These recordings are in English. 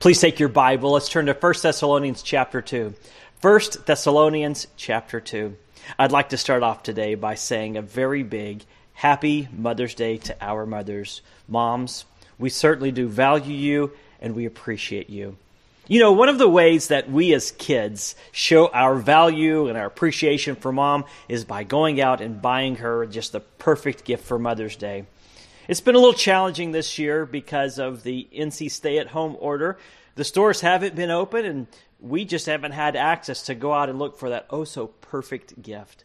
Please take your Bible. Let's turn to 1 Thessalonians chapter 2. 1 Thessalonians chapter 2. I'd like to start off today by saying a very big happy Mother's Day to our mothers. Moms, we certainly do value you and we appreciate you. You know, one of the ways that we as kids show our value and our appreciation for Mom is by going out and buying her just the perfect gift for Mother's Day. It's been a little challenging this year because of the NC stay-at-home order. The stores haven't been open, and we just haven't had access to go out and look for that oh-so-perfect gift.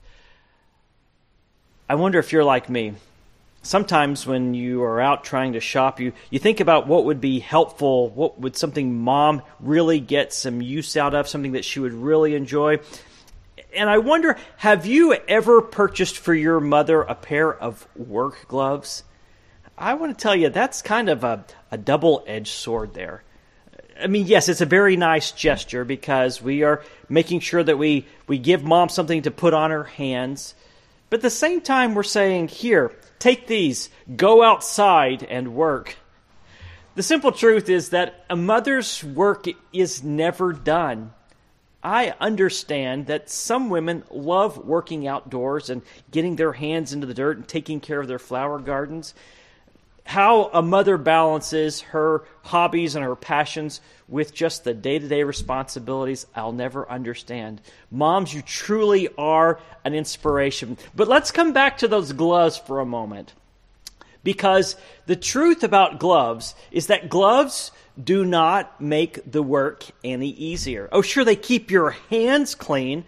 I wonder if you're like me. Sometimes when you are out trying to shop, you think about what would be helpful, what would something Mom really get some use out of, something that she would really enjoy. And I wonder, have you ever purchased for your mother a pair of work gloves? I want to tell you, that's kind of a double-edged sword there. I mean, yes, it's a very nice gesture because we are making sure that we give Mom something to put on her hands. But at the same time, we're saying, here, take these, go outside and work. The simple truth is that a mother's work is never done. I understand that some women love working outdoors and getting their hands into the dirt and taking care of their flower gardens. How a mother balances her hobbies and her passions with just the day-to-day responsibilities, I'll never understand. Moms, you truly are an inspiration. But let's come back to those gloves for a moment. Because the truth about gloves is that gloves do not make the work any easier. Oh, sure, they keep your hands clean,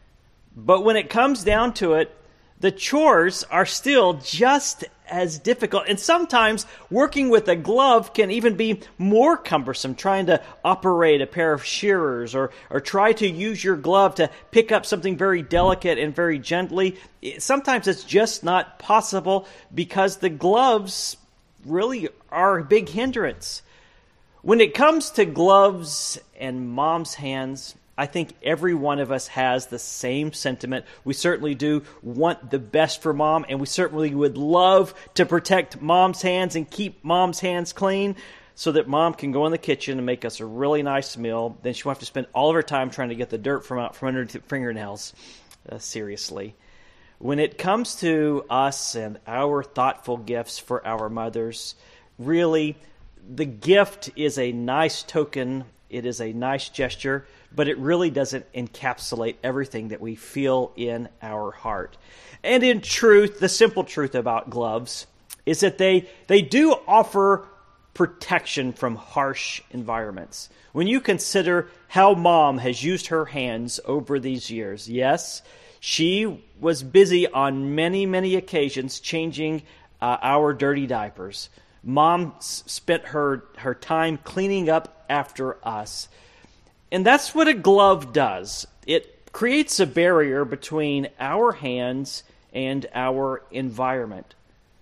but when it comes down to it, the chores are still just as difficult. And sometimes working with a glove can even be more cumbersome, trying to operate a pair of shearers or try to use your glove to pick up something very delicate and very gently. Sometimes it's just not possible because the gloves really are a big hindrance. When it comes to gloves and Mom's hands, I think every one of us has the same sentiment. We certainly do want the best for Mom, and we certainly would love to protect Mom's hands and keep Mom's hands clean so that Mom can go in the kitchen and make us a really nice meal. Then she won't have to spend all of her time trying to get the dirt from under her fingernails. Seriously. When it comes to us and our thoughtful gifts for our mothers, really, the gift is a nice token. It is a nice gesture, but it really doesn't encapsulate everything that we feel in our heart. And in truth, the simple truth about gloves is that they do offer protection from harsh environments. When you consider how Mom has used her hands over these years, yes, she was busy on many, many occasions changing our dirty diapers. Mom spent her time cleaning up after us. And that's what a glove does. It creates a barrier between our hands and our environment.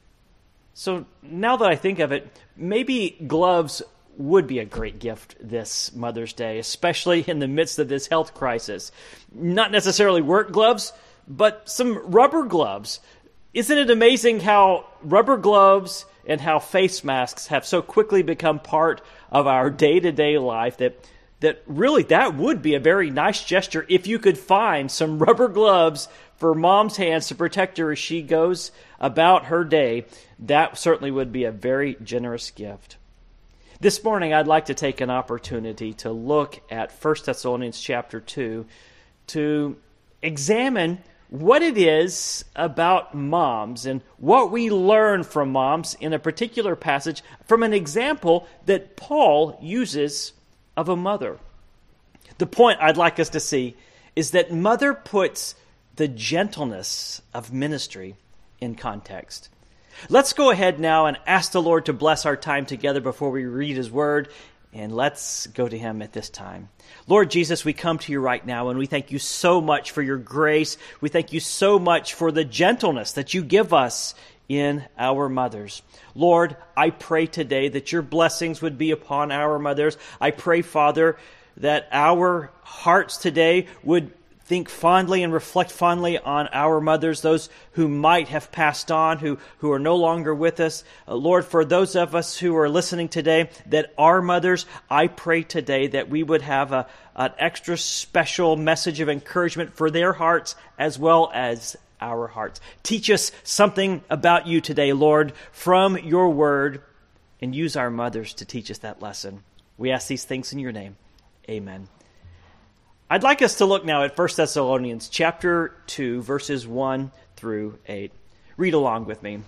So now that I think of it, maybe gloves would be a great gift this Mother's Day, especially in the midst of this health crisis. Not necessarily work gloves, but some rubber gloves. Isn't it amazing how rubber gloves and how face masks have so quickly become part of our day-to-day life that really that would be a very nice gesture if you could find some rubber gloves for Mom's hands to protect her as she goes about her day. That certainly would be a very generous gift. This morning, I'd like to take an opportunity to look at 1 Thessalonians chapter 2 to examine what it is about moms and what we learn from moms in a particular passage from an example that Paul uses of a mother. The point I'd like us to see is that mother puts the gentleness of ministry in context. Let's go ahead now and ask the Lord to bless our time together before we read His Word, and let's go to Him at this time. Lord Jesus, we come to you right now, and we thank you so much for your grace. We thank you so much for the gentleness that you give us in our mothers. Lord, I pray today that your blessings would be upon our mothers. I pray, Father, that our hearts today would think fondly and reflect fondly on our mothers, those who might have passed on, who are no longer with us. Lord, for those of us who are listening today that are mothers, I pray today that we would have an extra special message of encouragement for their hearts as well as our hearts. Teach us something about you today, Lord, from your word, and use our mothers to teach us that lesson. We ask these things in your name. Amen. I'd like us to look now at 1 Thessalonians chapter 2, verses 1 through 8. Read along with me.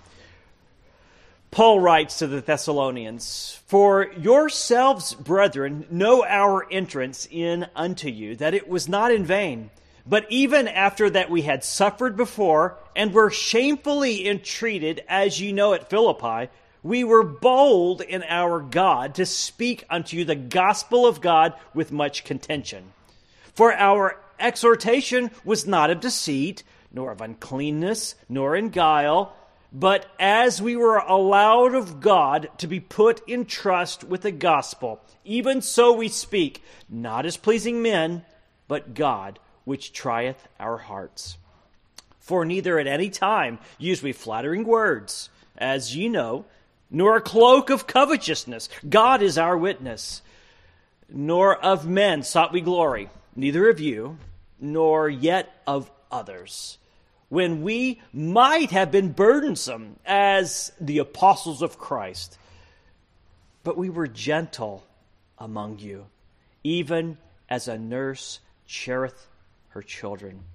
Paul writes to the Thessalonians, "For yourselves, brethren, know our entrance in unto you, that it was not in vain. But even after that we had suffered before, and were shamefully entreated, as ye know at Philippi, we were bold in our God to speak unto you the gospel of God with much contention. For our exhortation was not of deceit, nor of uncleanness, nor in guile, but as we were allowed of God to be put in trust with the gospel, even so we speak, not as pleasing men, but God, which trieth our hearts. For neither at any time use we flattering words, as ye know, nor a cloak of covetousness, God is our witness, nor of men sought we glory, neither of you, nor yet of others, when we might have been burdensome as the apostles of Christ. But we were gentle among you, even as a nurse cherisheth her children.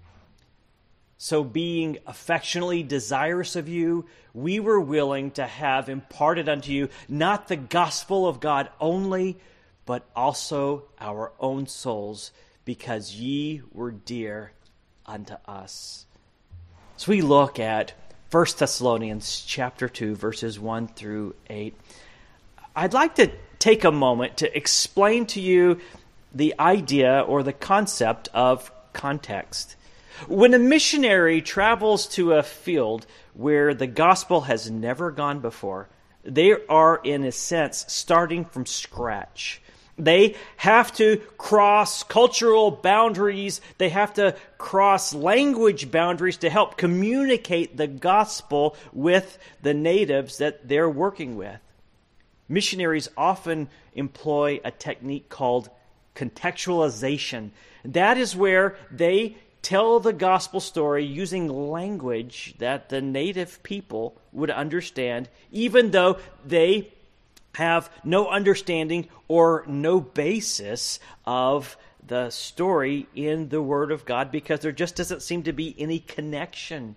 So being affectionately desirous of you, we were willing to have imparted unto you not the gospel of God only, but also our own souls, because ye were dear unto us." So we look at 1 Thessalonians chapter 2, verses 1 through 8. I'd like to take a moment to explain to you the idea or the concept of context. When a missionary travels to a field where the gospel has never gone before, they are, in a sense, starting from scratch. They have to cross cultural boundaries. They have to cross language boundaries to help communicate the gospel with the natives that they're working with. Missionaries often employ a technique called contextualization. That is where they tell the gospel story using language that the native people would understand, even though they have no understanding or no basis of the story in the Word of God, because there just doesn't seem to be any connection.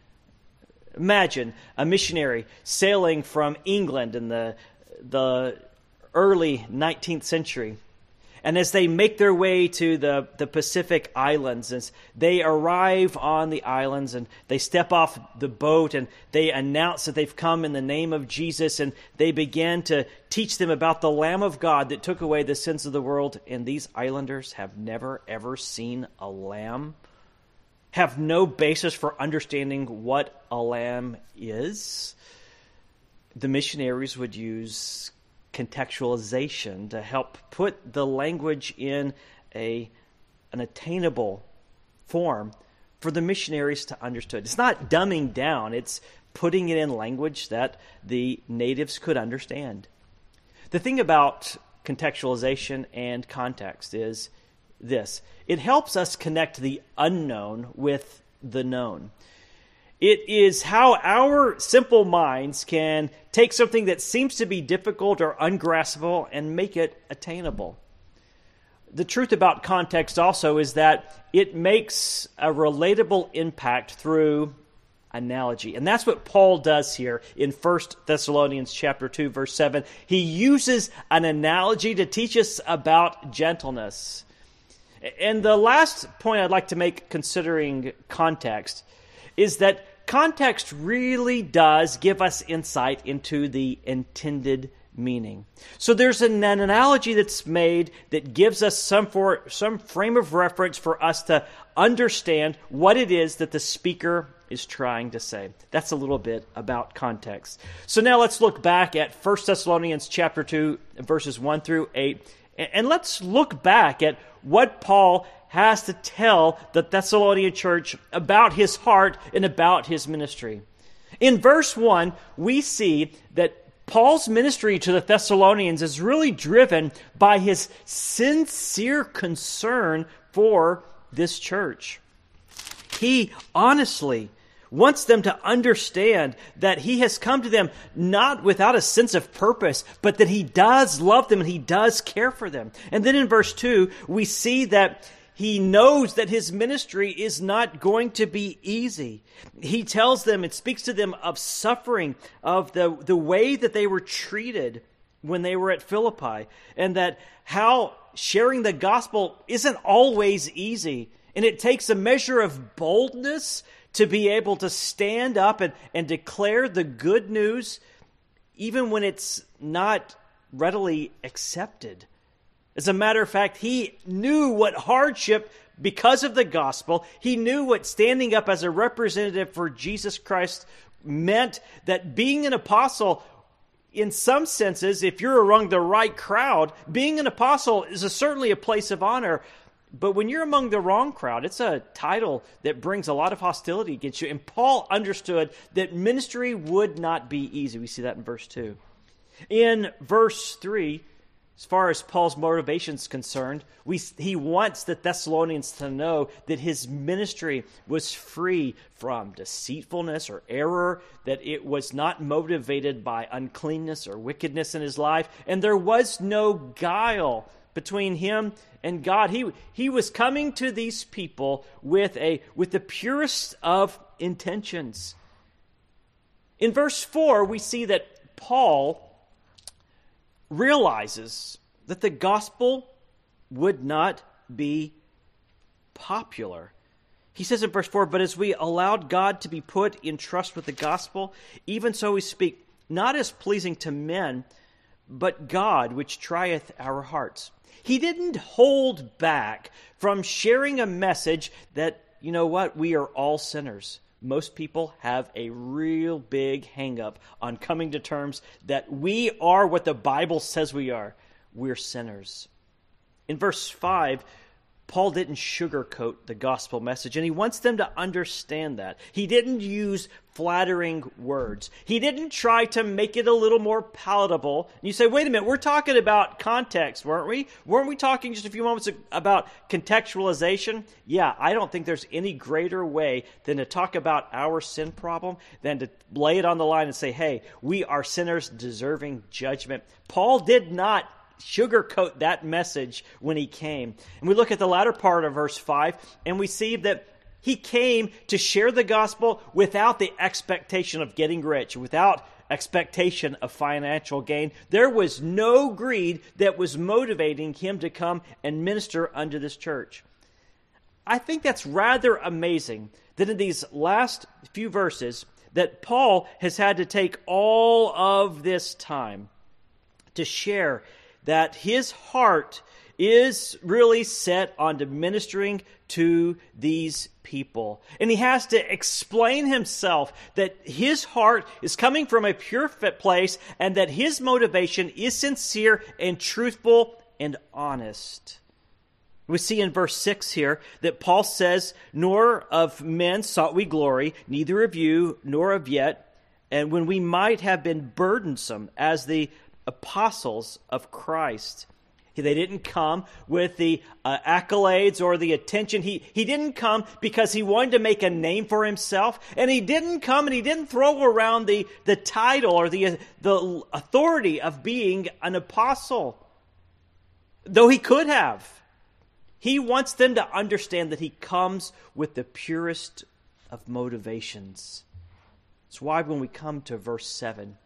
Imagine a missionary sailing from England in the early 19th century. And as they make their way to the Pacific Islands, as they arrive on the islands and they step off the boat and they announce that they've come in the name of Jesus, and they begin to teach them about the Lamb of God that took away the sins of the world. And these islanders have never, ever seen a lamb, have no basis for understanding what a lamb is. The missionaries would use contextualization to help put the language in an attainable form for the missionaries to understand. It's not dumbing down, it's putting it in language that the natives could understand. The thing about contextualization and context is this: it helps us connect the unknown with the known. It is how our simple minds can take something that seems to be difficult or ungraspable and make it attainable. The truth about context also is that it makes a relatable impact through analogy. And that's what Paul does here in 1 Thessalonians chapter 2, verse 7. He uses an analogy to teach us about gentleness. And the last point I'd like to make considering context is that context really does give us insight into the intended meaning. So there's an analogy that's made that gives us some frame of reference for us to understand what it is that the speaker is trying to say. That's a little bit about context. So now let's look back at 1 Thessalonians chapter 2, verses 1 through 8, and let's look back at what Paul has to tell the Thessalonian church about his heart and about his ministry. In verse 1, we see that Paul's ministry to the Thessalonians is really driven by his sincere concern for this church. He honestly wants them to understand that he has come to them not without a sense of purpose, but that he does love them and he does care for them. And then in verse 2, we see that he knows that his ministry is not going to be easy. He tells them and speaks to them of suffering, of the way that they were treated when they were at Philippi, and that how sharing the gospel isn't always easy. And it takes a measure of boldness to be able to stand up and declare the good news, even when it's not readily accepted. As a matter of fact, he knew what hardship, because of the gospel, he knew what standing up as a representative for Jesus Christ meant, that being an apostle, in some senses, if you're among the right crowd, being an apostle is certainly a place of honor. But when you're among the wrong crowd, it's a title that brings a lot of hostility against you. And Paul understood that ministry would not be easy. We see that in verse 2. In verse 3, as far as Paul's motivation is concerned, he wants the Thessalonians to know that his ministry was free from deceitfulness or error, that it was not motivated by uncleanness or wickedness in his life, and there was no guile between him and God. He was coming to these people with the purest of intentions. In verse 4, we see that Paul realizes that the gospel would not be popular. He says in verse 4, "But as we allowed God to be put in trust with the gospel, even so we speak, not as pleasing to men, but God which trieth our hearts." He didn't hold back from sharing a message that, you know what, we are all sinners. Most people have a real big hang-up on coming to terms that we are what the Bible says we are. We're sinners. In verse 5, Paul didn't sugarcoat the gospel message, and he wants them to understand that. He didn't use flattering words. He didn't try to make it a little more palatable. And you say, wait a minute, we're talking about context, weren't we? Weren't we talking just a few moments about contextualization? Yeah, I don't think there's any greater way than to talk about our sin problem than to lay it on the line and say, hey, we are sinners deserving judgment. Paul did not sugarcoat that message when he came. And we look at the latter part of verse 5, and we see that he came to share the gospel without the expectation of getting rich, without expectation of financial gain. There was no greed that was motivating him to come and minister unto this church. I think that's rather amazing that in these last few verses that Paul has had to take all of this time to share that his heart is really set on ministering to these people. And he has to explain himself that his heart is coming from a pure place and that his motivation is sincere and truthful and honest. We see in verse 6 here that Paul says, "Nor of men sought we glory, neither of you, nor of yet, and when we might have been burdensome as the apostles of Christ." They didn't come with the accolades or the attention. He didn't come because he wanted to make a name for himself. And he didn't come and he didn't throw around the title or the authority of being an apostle, though he could have. He wants them to understand that he comes with the purest of motivations. That's why when we come to verse 7,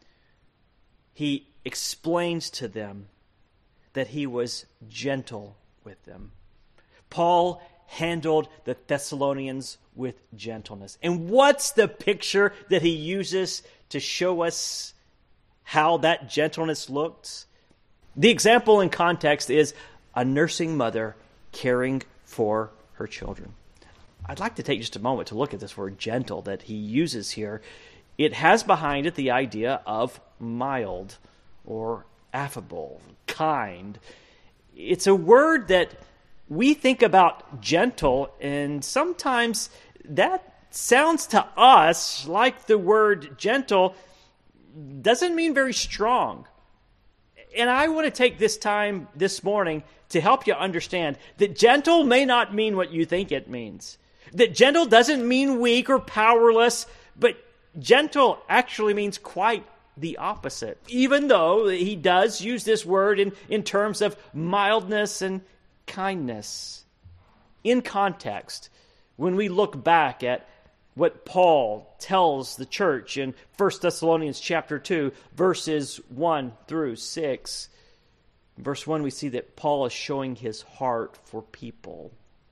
he explains to them that he was gentle with them. Paul handled the Thessalonians with gentleness. And what's the picture that he uses to show us how that gentleness looks? The example in context is a nursing mother caring for her children. I'd like to take just a moment to look at this word gentle that he uses here. It has behind it the idea of mild or affable, kind. It's a word that we think about gentle, and sometimes that sounds to us like the word gentle doesn't mean very strong. And I want to take this time this morning to help you understand that gentle may not mean what you think it means. That gentle doesn't mean weak or powerless, but gentle actually means quite the opposite. Even though he does use this word in terms of mildness and kindness. In context, when we look back at what Paul tells the church in 1 Thessalonians chapter 2, verses 1 through 6, in verse 1 we see that Paul is showing his heart for people.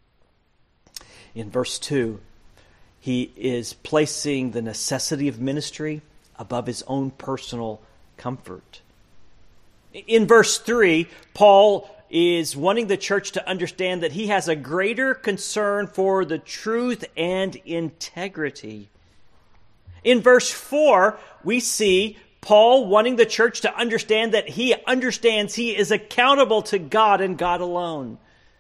In verse 2, he is placing the necessity of ministry above his own personal comfort. In verse 3, Paul is wanting the church to understand that he has a greater concern for the truth and integrity. In verse 4, we see Paul wanting the church to understand that he understands he is accountable to God and God alone.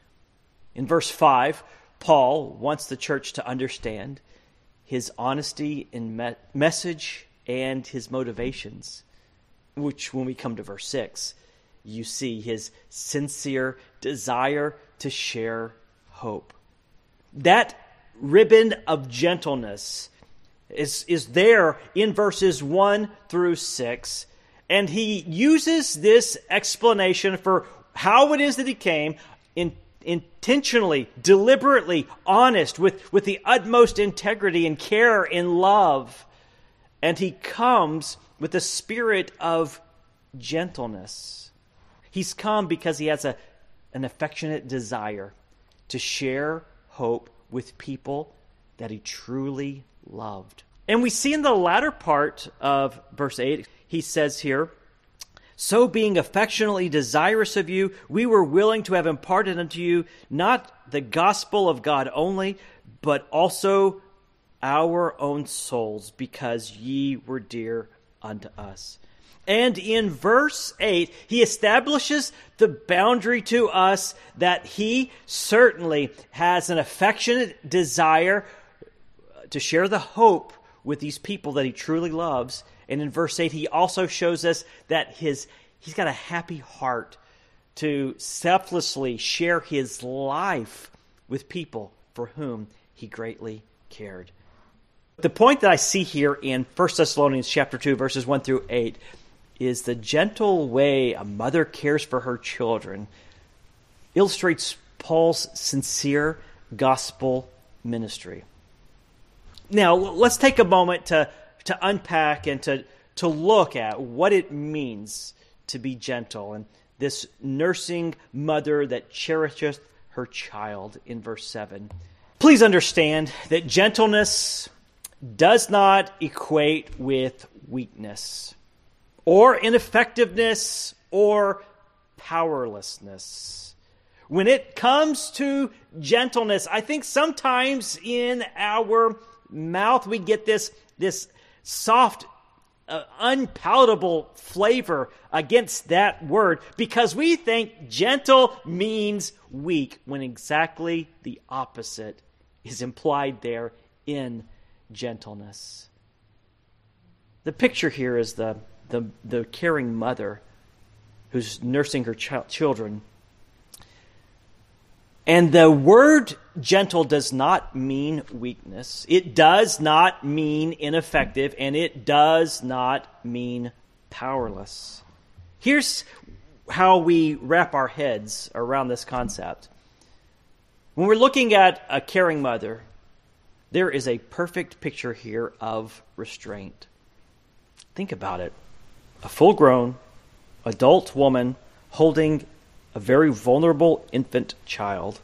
In verse 5, Paul wants the church to understand his honesty in message and his motivations, which when we come to verse 6, you see his sincere desire to share hope. That ribbon of gentleness is there in verses 1 through 6, and he uses this explanation for how it is that he came intentionally, deliberately honest, with the utmost integrity and care and love. And he comes with a spirit of gentleness. He's come because he has an affectionate desire to share hope with people that he truly loved. And we see in the latter part of verse 8, he says here, "So being affectionately desirous of you, we were willing to have imparted unto you not the gospel of God only, but also our own souls, because ye were dear unto us." And in verse 8, he establishes the boundary to us that he certainly has an affectionate desire to share the hope with these people that he truly loves. And in verse 8, he also shows us that he's got a happy heart to selflessly share his life with people for whom he greatly cared. The point that I see here in 1 Thessalonians chapter 2, verses 1 through 8, is the gentle way a mother cares for her children illustrates Paul's sincere gospel ministry. Now, let's take a moment to unpack and to look at what it means to be gentle and this nursing mother that cherisheth her child in verse 7. Please understand that gentleness does not equate with weakness, or ineffectiveness, or powerlessness. When it comes to gentleness, I think sometimes in our mouth we get this soft, unpalatable flavor against that word because we think gentle means weak, when exactly the opposite is implied there in gentleness. The picture here is the caring mother who's nursing her children. And the word gentle does not mean weakness. It does not mean ineffective, and it does not mean powerless. Here's how we wrap our heads around this concept. When we're looking at a caring mother, there is a perfect picture here of restraint. Think about it. A full-grown adult woman holding a very vulnerable infant child.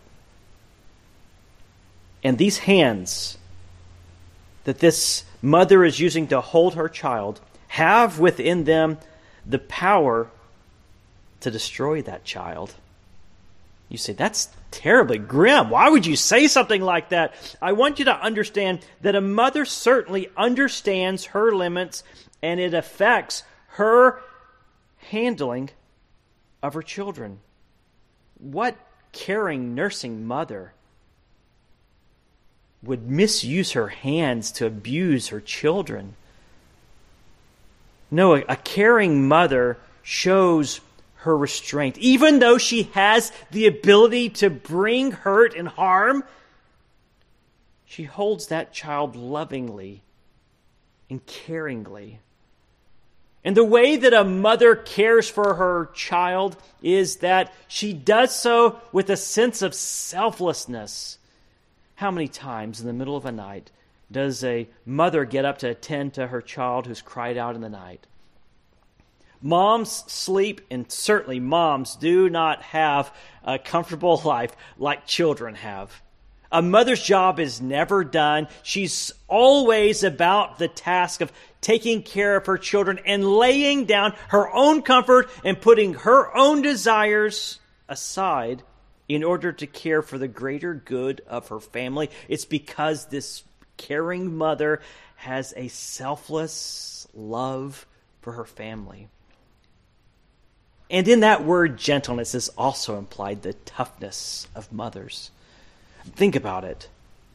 And these hands that this mother is using to hold her child have within them the power to destroy that child. You say, that's terribly grim. Why would you say something like that? I want you to understand that a mother certainly understands her limits, and it affects her handling of her children. What caring, nursing mother would misuse her hands to abuse her children. No, a caring mother shows her restraint. Even though she has the ability to bring hurt and harm, she holds that child lovingly and caringly. And the way that a mother cares for her child is that she does so with a sense of selflessness. How many times in the middle of a night does a mother get up to attend to her child who's cried out in the night? Moms sleep, and certainly moms do not have a comfortable life like children have. A mother's job is never done. She's always about the task of taking care of her children and laying down her own comfort and putting her own desires aside in order to care for the greater good of her family. It's because this caring mother has a selfless love for her family. And in that word gentleness is also implied the toughness of mothers. Think about it.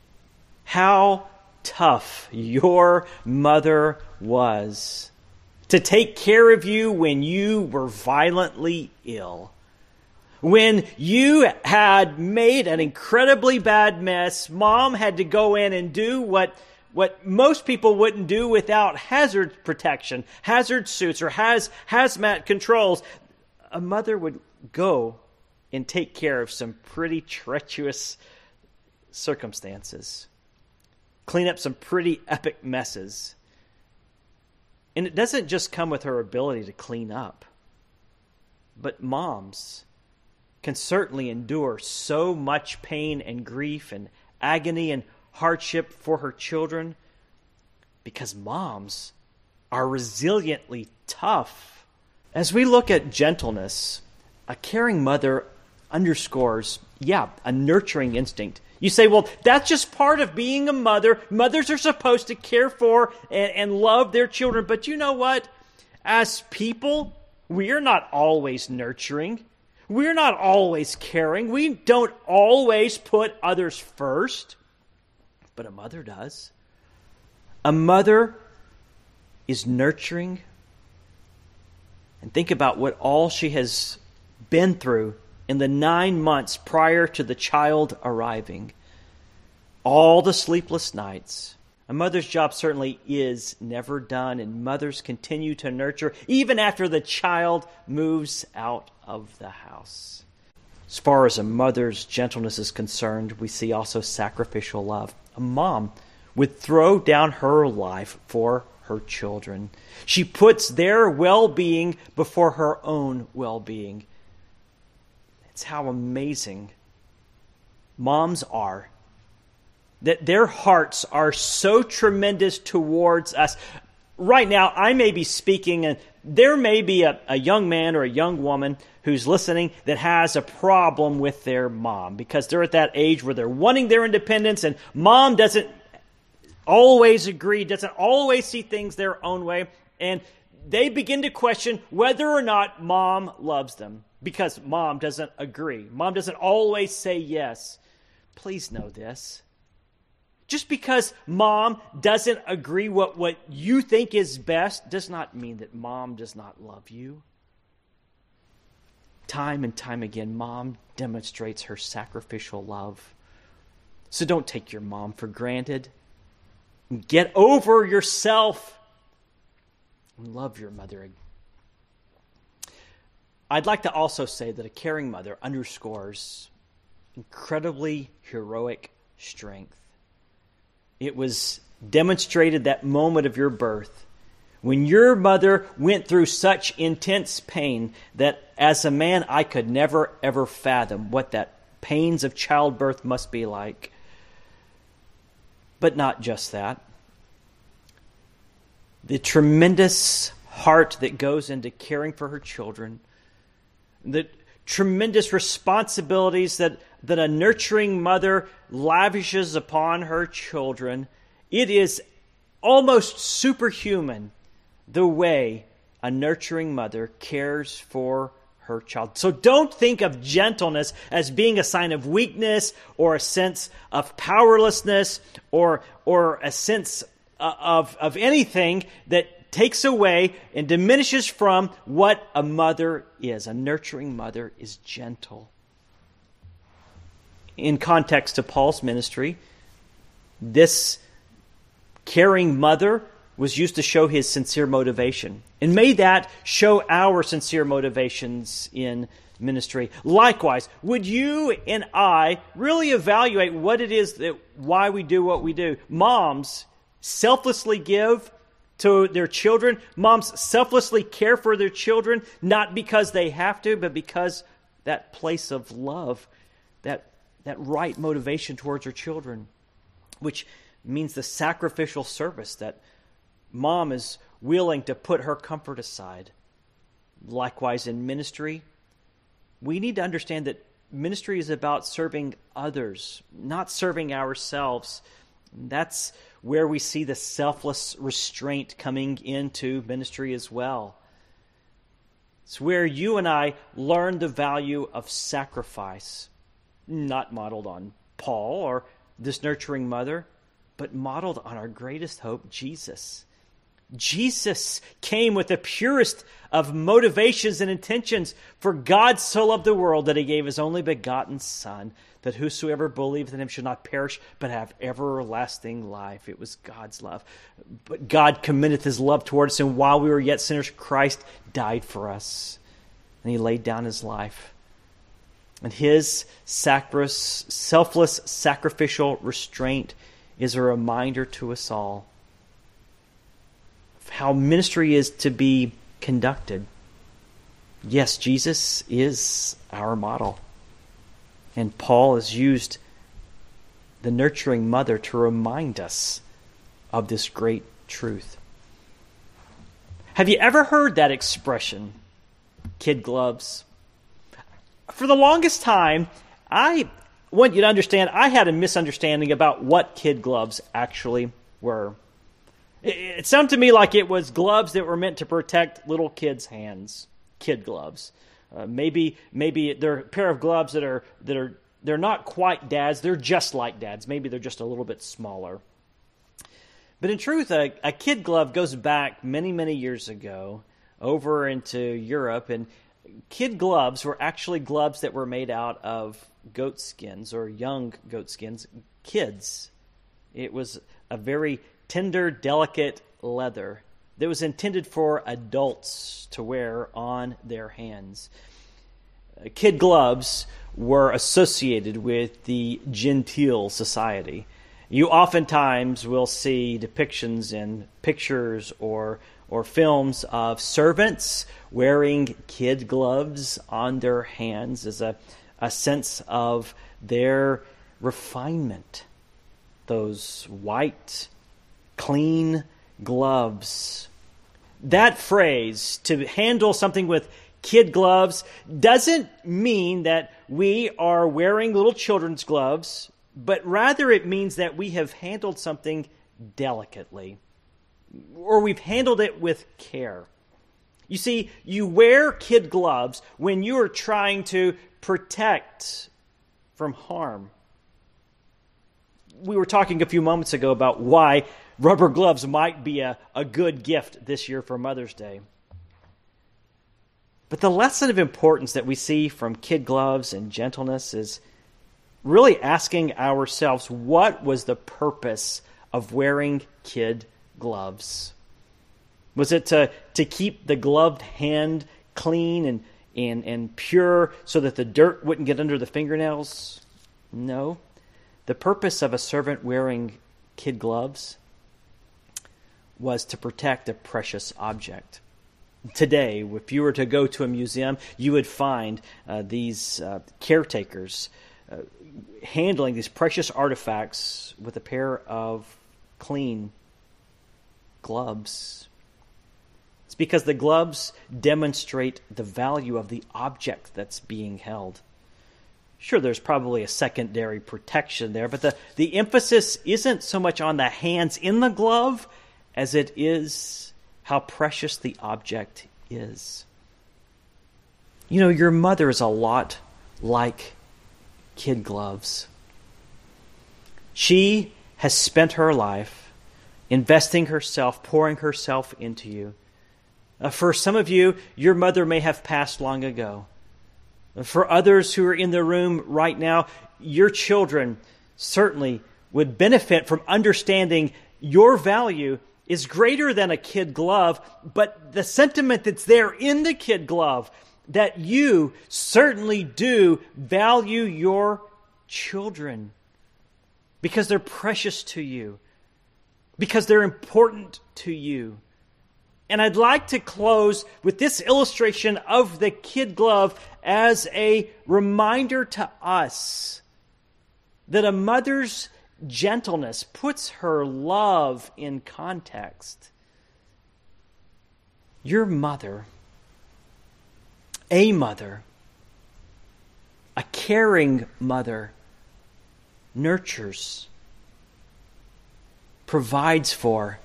How tough your mother was to take care of you when you were violently ill. When you had made an incredibly bad mess, mom had to go in and do what most people wouldn't do without hazard protection, hazard suits, or hazmat controls. A mother would go and take care of some pretty treacherous circumstances, clean up some pretty epic messes. And it doesn't just come with her ability to clean up, but moms can certainly endure so much pain and grief and agony and hardship for her children because moms are resiliently tough. As we look at gentleness, a caring mother underscores, a nurturing instinct. You say, well, that's just part of being a mother. Mothers are supposed to care for and love their children. But you know what? As people, we are not always nurturing. We're not always caring. We don't always put others first. But a mother does. A mother is nurturing. And think about what all she has been through in the 9 months prior to the child arriving. All the sleepless nights. A mother's job certainly is never done, and mothers continue to nurture even after the child moves out of the house. As far as a mother's gentleness is concerned, we see also sacrificial love. A mom would throw down her life for her children. She puts their well-being before her own well-being. It's how amazing moms are. That their hearts are so tremendous towards us. Right now, I may be speaking, and there may be a young man or a young woman who's listening that has a problem with their mom because they're at that age where they're wanting their independence, and mom doesn't always agree, doesn't always see things their own way, and they begin to question whether or not mom loves them because mom doesn't agree. Mom doesn't always say yes. Please know this. Just because mom doesn't agree what you think is best does not mean that mom does not love you. Time and time again, mom demonstrates her sacrificial love. So don't take your mom for granted. Get over yourself and love your mother. I'd like to also say that a caring mother underscores incredibly heroic strength. It was demonstrated that moment of your birth when your mother went through such intense pain that as a man I could never ever fathom what that pains of childbirth must be like. But not just that. The tremendous heart that goes into caring for her children, the tremendous responsibilities that a nurturing mother lavishes upon her children, it is almost superhuman the way a nurturing mother cares for her child. So don't think of gentleness as being a sign of weakness or a sense of powerlessness or a sense of anything that takes away and diminishes from what a mother is. A nurturing mother is gentle. In context to Paul's ministry, this caring mother was used to show his sincere motivation. And may that show our sincere motivations in ministry. Likewise, would you and I really evaluate what it is why we do what we do? Moms selflessly give to their children. Moms selflessly care for their children, not because they have to, but because that place of love, that right motivation towards her children, which means the sacrificial service that mom is willing to put her comfort aside. Likewise, in ministry, we need to understand that ministry is about serving others, not serving ourselves. That's where we see the selfless restraint coming into ministry as well. It's where you and I learn the value of sacrifice, not modeled on Paul or this nurturing mother, but modeled on our greatest hope, Jesus. Jesus came with the purest of motivations and intentions. For God so loved the world that he gave his only begotten Son, that whosoever believeth in him should not perish, but have everlasting life. It was God's love. But God commendeth his love toward us, and while we were yet sinners, Christ died for us. And he laid down his life. And his selfless sacrificial restraint is a reminder to us all of how ministry is to be conducted. Yes, Jesus is our model. And Paul has used the nurturing mother to remind us of this great truth. Have you ever heard that expression, kid gloves? For the longest time, I want you to understand, I had a misunderstanding about what kid gloves actually were. It sounded to me like it was gloves that were meant to protect little kids' hands, kid gloves. Maybe they're a pair of gloves that are they're not quite dads, they're just like dads. Maybe they're just a little bit smaller. But in truth, a kid glove goes back many, many years ago over into Europe, and kid gloves were actually gloves that were made out of goat skins or young goat skins, kids. It was a very tender, delicate leather that was intended for adults to wear on their hands. Kid gloves were associated with the genteel society. You oftentimes will see depictions in pictures or films of servants wearing kid gloves on their hands as a sense of their refinement. Those white, clean gloves. That phrase, to handle something with kid gloves, doesn't mean that we are wearing little children's gloves, but rather it means that we have handled something delicately, or we've handled it with care. You see, you wear kid gloves when you are trying to protect from harm. We were talking a few moments ago about why rubber gloves might be a good gift this year for Mother's Day. But the lesson of importance that we see from kid gloves and gentleness is really asking ourselves, what was the purpose of wearing kid gloves? Was it to keep the gloved hand clean and pure so that the dirt wouldn't get under the fingernails? No. The purpose of a servant wearing kid gloves was to protect a precious object. Today, if you were to go to a museum, you would find these caretakers handling these precious artifacts with a pair of clean gloves. It's because the gloves demonstrate the value of the object that's being held. Sure, there's probably a secondary protection there, but the emphasis isn't so much on the hands in the glove as it is how precious the object is. You know, your mother is a lot like kid gloves. She has spent her life investing herself, pouring herself into you. For some of you, your mother may have passed long ago. For others who are in the room right now, your children certainly would benefit from understanding your value is greater than a kid glove, but the sentiment that's there in the kid glove, that you certainly do value your children because they're precious to you, because they're important to you. And I'd like to close with this illustration of the kid glove as a reminder to us that a mother's gentleness puts her love in context. Your mother, a caring mother, nurtures, provides for,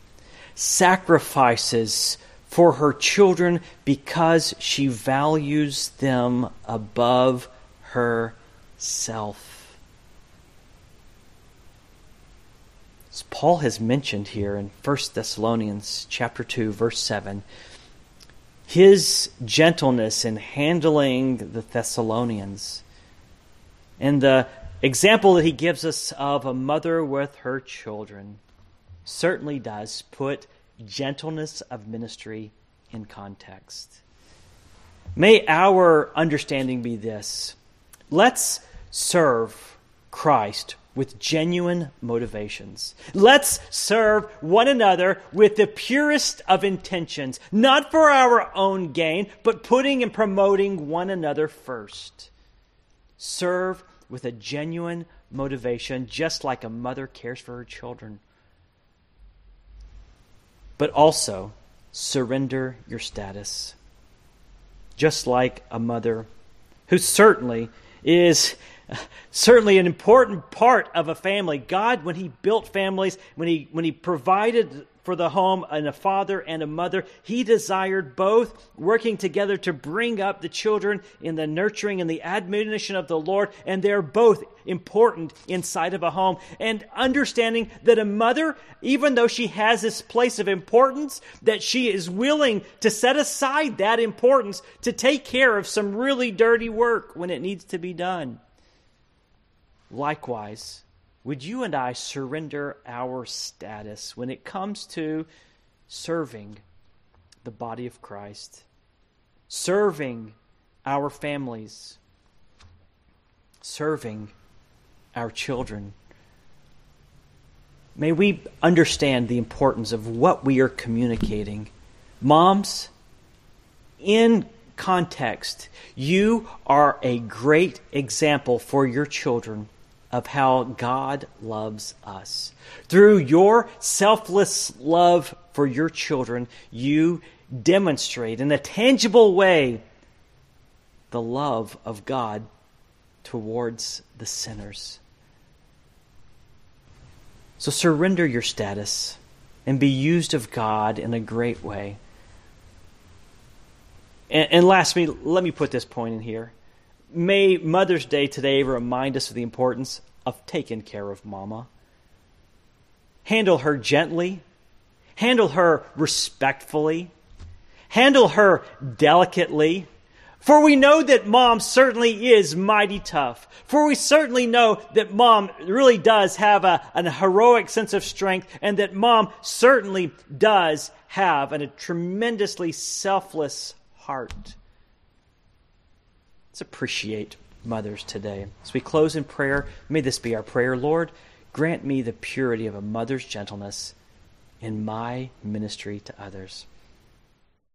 sacrifices for her children because she values them above herself. As Paul has mentioned here in 1 Thessalonians chapter 2, verse 7, his gentleness in handling the Thessalonians and the example that he gives us of a mother with her children certainly does put gentleness of ministry in context. May our understanding be this: let's serve Christ with genuine motivations. Let's serve one another with the purest of intentions, not for our own gain, but putting and promoting one another first. Serve with a genuine motivation, just like a mother cares for her children. But also surrender your status, just like a mother who certainly is an important part of a family. God, when he built families, when he provided for the home and a father and a mother, he desired both working together to bring up the children in the nurturing and the admonition of the Lord, and they're both important inside of a home. And understanding that a mother, even though she has this place of importance, that she is willing to set aside that importance to take care of some really dirty work when it needs to be done. Likewise, would you and I surrender our status when it comes to serving the body of Christ, serving our families, serving our children? May we understand the importance of what we are communicating. Moms, in context, you are a great example for your children of how God loves us. Through your selfless love for your children, you demonstrate in a tangible way the love of God towards the sinners. So surrender your status and be used of God in a great way. And lastly, let me put this point in here. May Mother's Day today remind us of the importance of taking care of Mama. Handle her gently. Handle her respectfully. Handle her delicately. For we know that Mom certainly is mighty tough. For we certainly know that Mom really does have a heroic sense of strength, and that Mom certainly does have a tremendously selfless heart. Let's appreciate mothers today. As we close in prayer, may this be our prayer. Lord, grant me the purity of a mother's gentleness in my ministry to others.